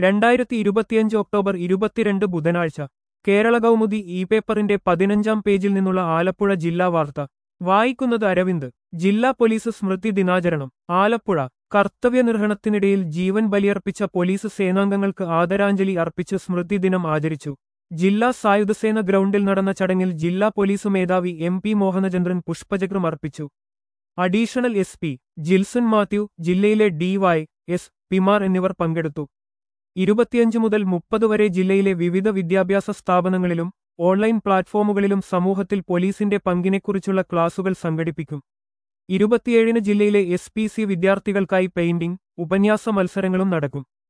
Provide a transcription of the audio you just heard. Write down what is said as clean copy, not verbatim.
2025 October 22 ബുധനാഴ്ച കേരള കൗമുദി പേപ്പറിന്റെ 15-ാം പേജിൽ നിന്നുള്ള ആലപ്പുഴ ജില്ലാ വാർത്ത വായിക്കുന്നത് അരവിന്ദ്. ജില്ലാ പോലീസ് സ്മൃതി ദിനാചരണം ആലപ്പുഴ. കർത്തവ്യനിർവഹണത്തിനിടയിൽ ജീവൻ ബലിയർപ്പിച്ച പോലീസ് സേനാംഗങ്ങൾക്ക് ആദരാഞ്ജലി അർപ്പിച്ച് സ്മൃതി ദിനം ആചരിച്ചു. ജില്ലാ സായുധസേന ഗ്രൗണ്ടിൽ നടന്ന ചടങ്ങിൽ ജില്ലാ പോലീസ് മേധാവി MP മോഹനചന്ദ്രൻ പുഷ്പചക്രം അർപ്പിച്ചു. അഡീഷണൽ SP ജിൽസൺ മാത്യു, ജില്ലയിലെ DY.S. പിമാർ എന്നിവർ പങ്കെടുത്തു. 25 മുതൽ 30 വരെ ജില്ലയിലെ വിവിധ വിദ്യാഭ്യാസ സ്ഥാപനങ്ങളിലും ഓൺലൈൻ പ്ലാറ്റ്ഫോമുകളിലും സമൂഹത്തിൽ പോലീസിന്റെ പങ്കിനെക്കുറിച്ചുള്ള ക്ലാസുകൾ സംഘടിപ്പിക്കും. 27-ന് ജില്ലയിലെ SPC വിദ്യാർത്ഥികൾക്കായി പെയിന്റിംഗ്, ഉപന്യാസ മത്സരങ്ങളും നടക്കും.